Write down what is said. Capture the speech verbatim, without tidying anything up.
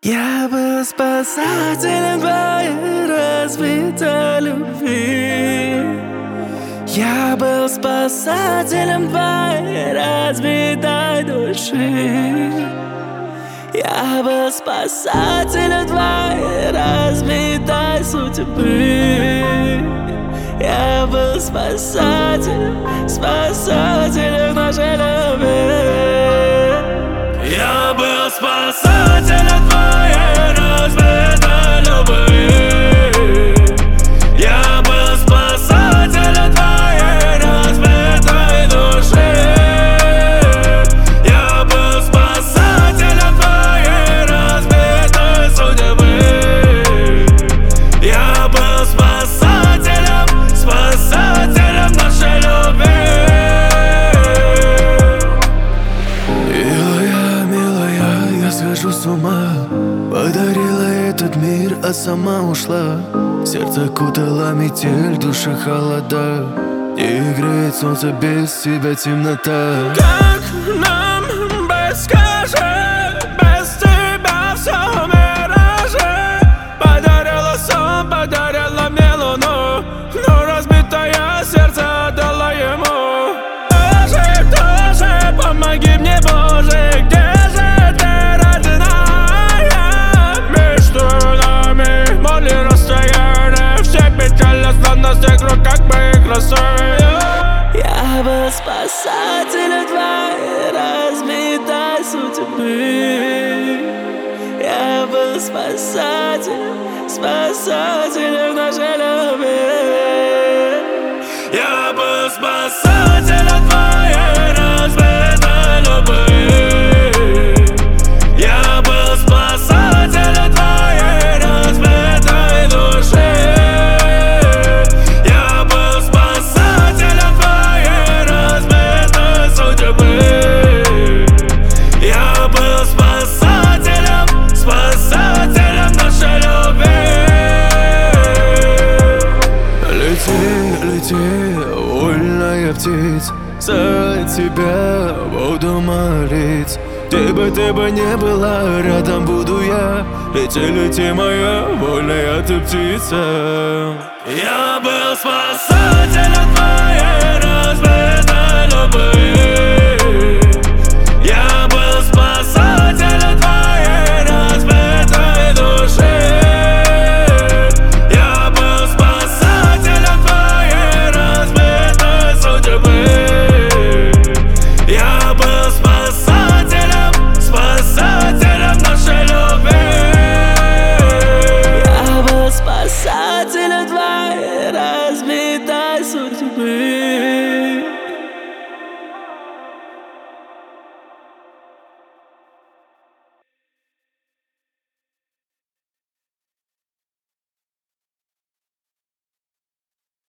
Я был спасателем твоей разбитой любви. Я был спасателем твоей разбитой души. Я был спасателем твоей разбитой судьбы. Я был спасателем, спасателем нашей любви. Я был спасателем твоей разбитой любви. Я был спасателем твоей разбитой души. Я был спасателем твоей разбитой судьбы. Я был спасателем, спасателем нашей любви. Милая, милая, я схожу с ума. Подарила этот мир, а сама ушла. Сердце кутала метель, душа холода. Не греет солнце, без тебя темнота. Как нам быть, скажи, без тебя все миражи. Подарила сон, подарила мне луну, но разбитое сердце отдала ему. Тоже, тоже, помоги мне, Боже, где же ты, родная? Между нами моли расстояние, все печали странности, как бы красой. Я был спасателем твоей разбитой судьбы. Я был спасателем, спасателем нашей любви. Я был спасателем твоей разбитой любви. Я был спасателем твоей разбитой души. Я был спасателем твоей разбитой судьбы. Я был спасателем, спасателем нашей любви. Лети, лети, вольная птица, за тебя буду молить. Где бы ты бы не была, рядом буду я. Лети, лети, моя вольная ты птица. Я был спасателем твоей